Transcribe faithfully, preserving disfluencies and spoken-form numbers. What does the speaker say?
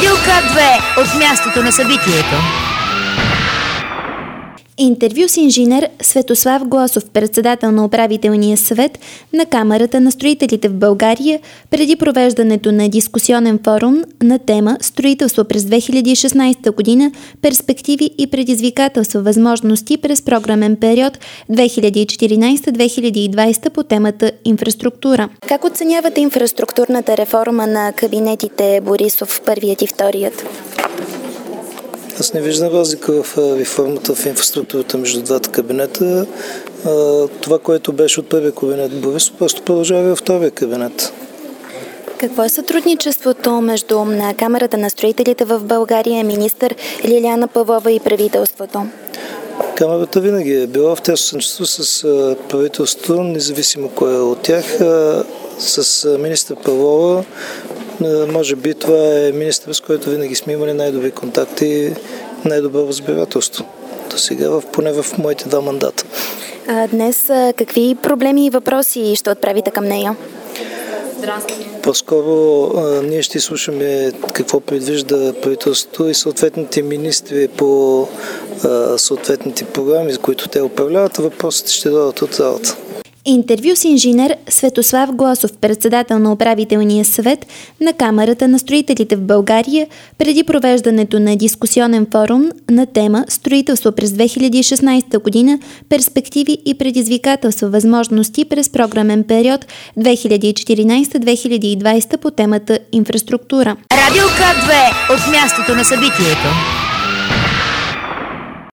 Радио К две от мястото на събитието. Интервю с инженер Светослав Гласов, председател на управителния съвет на Камарата на строителите в България, преди провеждането на дискусионен форум на тема „Строителство през две хиляди и шестнадесета година. Перспективи и предизвикателства, възможности през програмен период две хиляди и четиринадесета - две хиляди и двадесета“ по темата инфраструктура. Как оценявате инфраструктурната реформа на кабинетите Борисов, първият и вторият? Аз не виждам разлика в реформата в инфраструктурата между двата кабинета. Това, което беше от първия кабинет Борисов, просто продължава във втория кабинет. Какво е сътрудничеството между Камарата на строителите в България, министър Лиляна Павлова и правителството? Камарата винаги е била в тясно сътрудничество с правителството, независимо кое е от тях. С министър Павлова, може би това е министър, с който винаги сме имали най-добри контакти и най-добро разбирателство. До сега, поне в моите два мандата. А днес какви проблеми и въпроси ще отправите към нея? По-скоро а, ние ще слушаме какво предвижда правителството и съответните министри по а, съответните програми, за които те управляват. Въпросите ще дойдат от залата. Интервю с инженер Светослав Гласов, председател на управителния съвет на Камарата на строителите в България, преди провеждането на дискусионен форум на тема „Строителство през две хиляди и шестнадесета година. Перспективи и предизвикателства, възможности през програмен период две хиляди и четиринадесета - две хиляди и двадесета“ по темата инфраструктура. Радио К две от мястото на събитието.